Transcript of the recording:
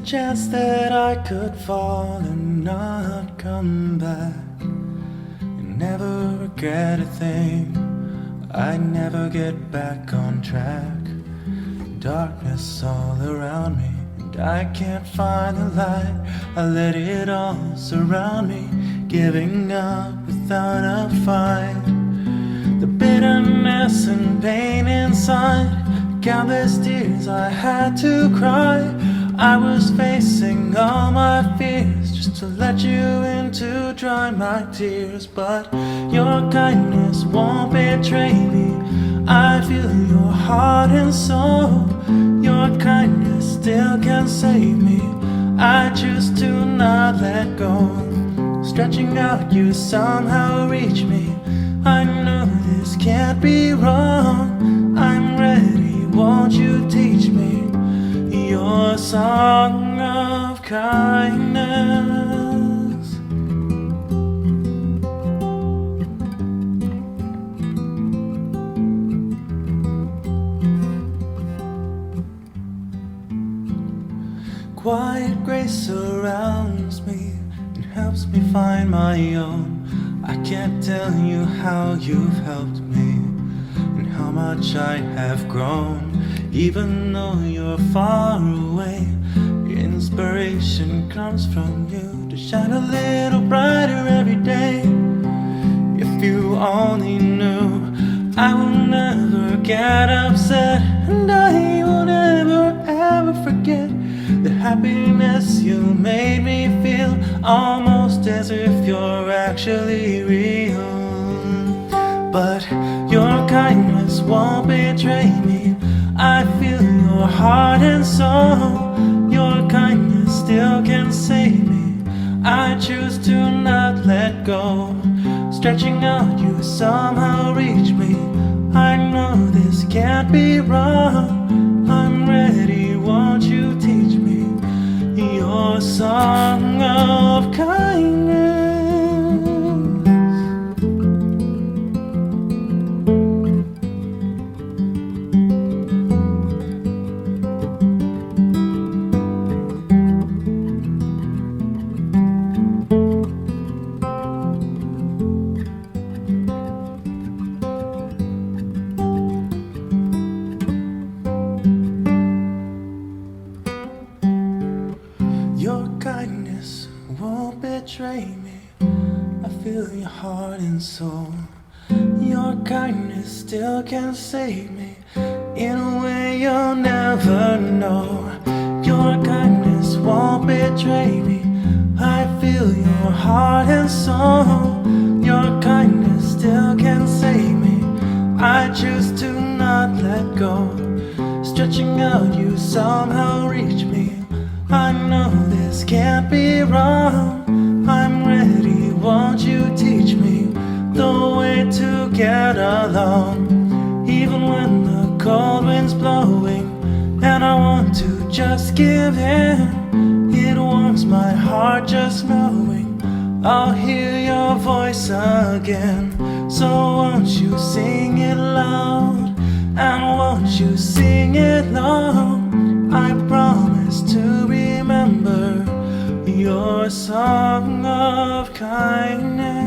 chance that I could fall and not come back, and never regret a thing. I'd never get back on track. Darkness all around me, and I can't find the light. I let it all surround me, giving up without a fight. The bitterness and pain inside, countless tears I had to cry. I was facing all my fears just to let you in to dry my tears. But your kindness won't betray me. I feel your heart and soul. Your kindness still can save me. I choose to not let go. Stretching out, you somehow reach me. I know this can't be wrong. I'm ready, won't you teach me your song of kindness? Quiet grace surrounds me and helps me find my own. I can't tell you how you've helped me and how much I have grown. Even though you're far away, inspiration comes from you to shine a little brighter every day. If you only knew, I will never get upset, and I will never ever forget the happiness you made me feel, almost as if you're actually real. But your kindness won't betray me. I feel your heart and soul. Your kindness still can save me. I choose to not let go. Stretching out, you somehow reach me. I know this can't be wrong. I'm ready, won't you teach me your song of kindness? Your kindness won't betray me. I feel your heart and soul. Your kindness still can save me in a way you'll never know. Your kindness won't betray me. I feel your heart and soul. Your kindness still can save me. I choose to not let go. Stretching out, you somehow reach me. I know this can't be wrong. I'm ready, won't you teach me the way to get along? Even when the cold wind's blowing and I want to just give in, it warms my heart just knowing I'll hear your voice again. So won't you sing it loud, and won't you sing it long? I promise to remember your song of kindness.